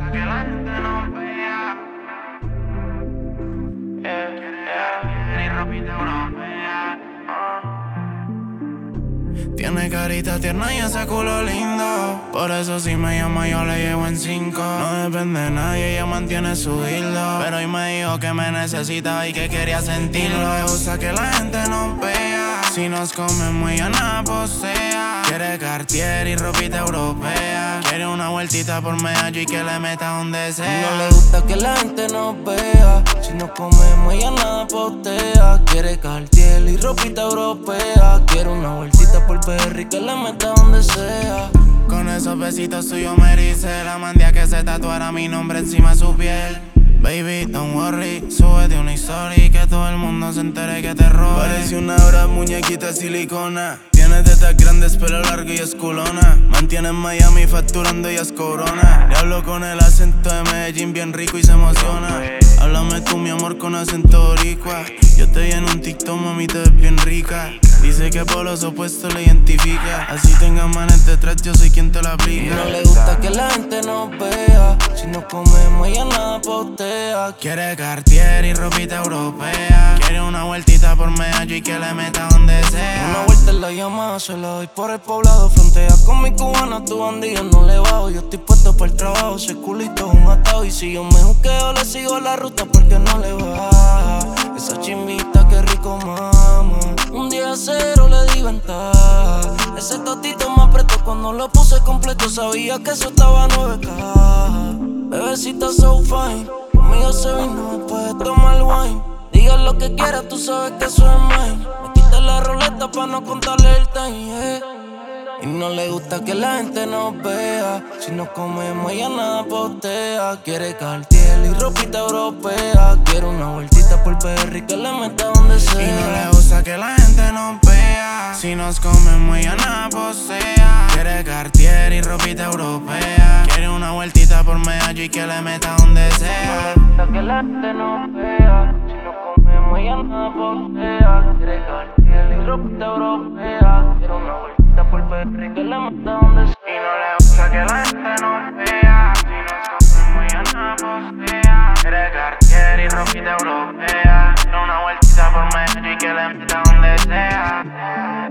gusta que la gente nos vea. Ni ropita europea. Tiene carita tierna y ese culo lindo. Por eso si me llama yo le llevo en 5. No depende de nadie, ella mantiene su hilo. Pero hoy me dijo que me necesitaba y que quería sentirlo. Le gusta que la gente nos vea. Si nos comemos ella nada posea. Quiere Cartier y ropita europea. Quiere una vueltita por Medallo y que le meta donde sea. No le gusta que la gente nos vea. Si nos comemos ella nada postea. Quiere Cartier y ropita europea. Quiere una vueltita por PR y que le meta donde sea. Con esos besitos suyos me erice. La mandé a que se tatuara mi nombre encima de su piel. Baby, don't worry, súbete una historia y que todo el mundo se entere que te robe. Parece una obra muñequita de silicona. Tiene tetas grandes, pelo largo y es culona. Mantiene en Miami facturando y es corona. Le hablo con el acento de Medellín bien rico y se emociona. Háblame tú, mi amor, con acento boricua. Yo te vi en un TikTok, mami, te ves bien rica. Dice que por los opuestos le identifica. Así tenga manes detrás, yo soy quien te la aplica. No le gusta que la gente nos vea. Si nos comemos ella nada postea. Quiere Cartier y ropita europea. Quiere una vueltita por Medallo y que le meta donde sea. Una vuelta en la llamada, se la doy por el poblado. Frontea con mi cubana, tu bandilla no le bajo. Yo estoy puesto para el trabajo, ese culito es un atado. Y si yo me juqueo, le sigo la ruta porque no le baja. Esa chimbita, qué rico mama. Un día cero le di ventaja. Ese totito me apretó cuando lo puse completo. Sabía que eso estaba 9K. Bebecita so fine, conmigo se vino después de tomar wine. Diga lo que quieras, tú sabes que eso es mine. Me quité la roleta pa' no contarle el time, Y no le gusta que la gente nos vea. Si nos comemos ella nada postea. Quiere Cartier y ropita europea. Quiere una vueltita por PR y que le meta donde sea. Y no le gusta que la gente nos vea. Si nos comemos ella nada posea. Quiere Cartier y ropita europea. Quiere una vueltita por Medallo y que le meta donde sea. No le gusta que la gente nos vea. Si nos comemos ella nada postea. Quiere Cartier y ropita europea. Quiere una vueltita por PR y que le meta donde sea. Y no le gusta que la gente nos vea. Si nos comemos ella nada postea. Quiere Cartier y ropita europea. Quiere una vueltita por Medallo y que le meta donde sea.